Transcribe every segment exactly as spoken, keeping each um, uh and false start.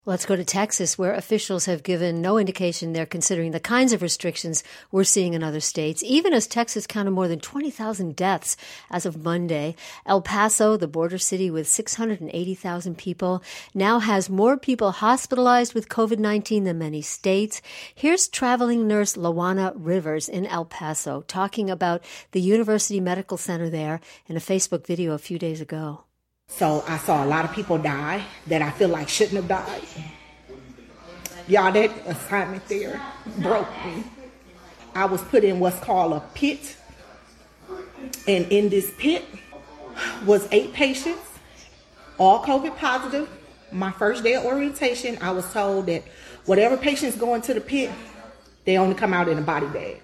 Let's go to Texas, where officials have given no indication they're considering the kinds of restrictions we're seeing in other states, even as Texas counted more than twenty thousand deaths as of Monday. El Paso, the border city with six hundred eighty thousand people, now has more people hospitalized with covid nineteen than many states. Here's traveling nurse Lawana Rivers in El Paso talking about the University Medical Center there in a Facebook video a few days ago. So I saw a lot of people die that I feel like shouldn't have died. Y'all, that assignment there broke me. I was put in what's called a pit. And in this pit was eight patients, all COVID positive. My first day of orientation, I was told that whatever patients go into the pit, they only come out in a body bag.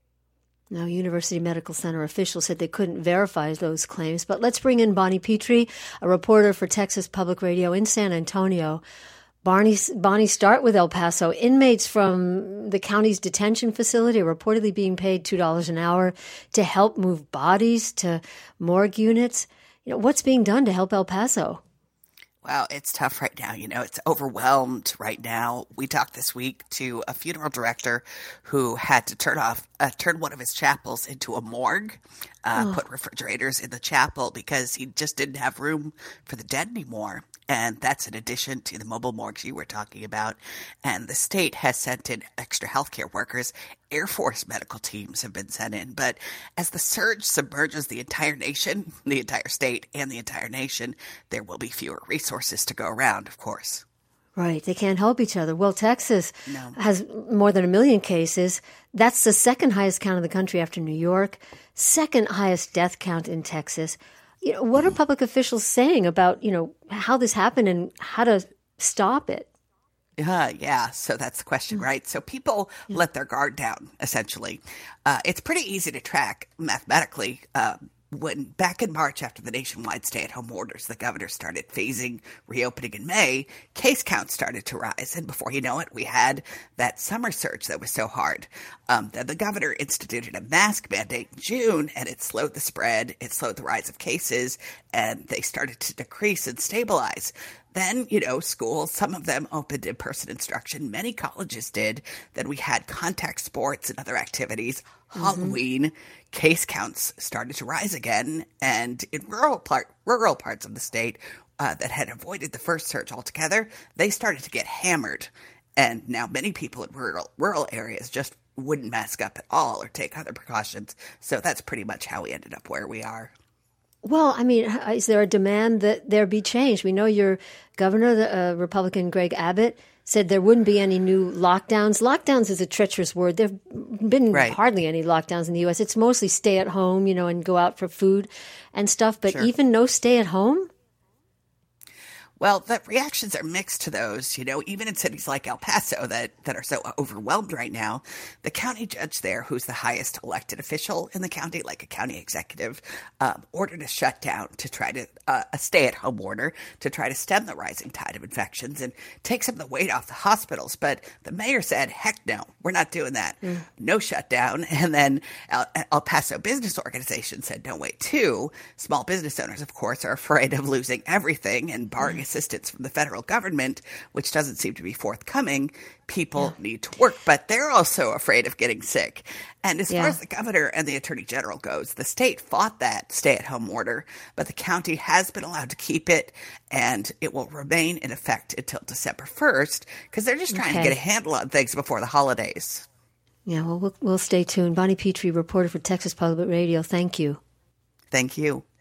Now, University Medical Center officials said they couldn't verify those claims, but let's bring in Bonnie Petrie, a reporter for Texas Public Radio in San Antonio. Bonnie, Bonnie, start with El Paso. Inmates from the county's detention facility are reportedly being paid two dollars an hour to help move bodies to morgue units. You know, what's being done to help El Paso? Well, it's tough right now. You know, it's overwhelmed right now. We talked this week to a funeral director who had to turn off, uh, turn one of his chapels into a morgue, uh, oh. put refrigerators in the chapel because he just didn't have room for the dead anymore. And that's in addition to the mobile morgues you were talking about. And the state has sent in extra healthcare workers. Air Force medical teams have been sent in. But as the surge submerges the entire nation, the entire state, and the entire nation, there will be fewer resources to go around, of course. Right. They can't help each other. Well, Texas no. has more than a million cases. That's the second highest count in the country after New York, second highest death count in Texas. You know, what are public officials saying about, you know, how this happened and how to stop it? Uh, yeah, so that's the question, right? So people yeah. let their guard down, essentially. Uh, it's pretty easy to track mathematically. Uh, when back in March, after the nationwide stay-at-home orders, the governor started phasing reopening in May, case counts started to rise. And before you know it, we had that summer surge that was so hard. Um, then the governor instituted a mask mandate in June, and it slowed the spread. It slowed the rise of cases, and they started to decrease and stabilize. Then, you know, schools, some of them opened in-person instruction. Many colleges did. Then we had contact sports and other activities. Mm-hmm. Halloween, case counts started to rise again. And in rural part, rural parts of the state uh, that had avoided the first surge altogether, they started to get hammered. And now many people in rural rural areas just wouldn't mask up at all or take other precautions. So that's pretty much how we ended up where we are. Well, I mean, is there a demand that there be change? We know your governor, the uh, Republican Greg Abbott, said there wouldn't be any new lockdowns. Lockdowns is a treacherous word. There have been right. hardly any lockdowns in the U S. It's mostly stay at home, you know, and go out for food and stuff. But sure. even no stay at home? Well, the reactions are mixed to those, you know, even in cities like El Paso that, that are so overwhelmed right now. The county judge there, who's the highest elected official in the county, like a county executive, um, ordered a shutdown to try to, uh, a stay-at-home order to try to stem the rising tide of infections and take some of the weight off the hospitals. But the mayor said, heck no, we're not doing that. Mm. No shutdown. And then El, El Paso Business Organization said, no, wait, too. Small business owners, of course, are afraid of losing everything and barring mm. assistance from the federal government, which doesn't seem to be forthcoming. People yeah. need to work, but they're also afraid of getting sick. And as yeah. far as the governor and the attorney general goes, the state fought that stay-at-home order, but the county has been allowed to keep it, and it will remain in effect until December first, because they're just trying okay. to get a handle on things before the holidays. Yeah, well, well, we'll stay tuned. Bonnie Petrie, reporter for Texas Public Radio. Thank you. Thank you.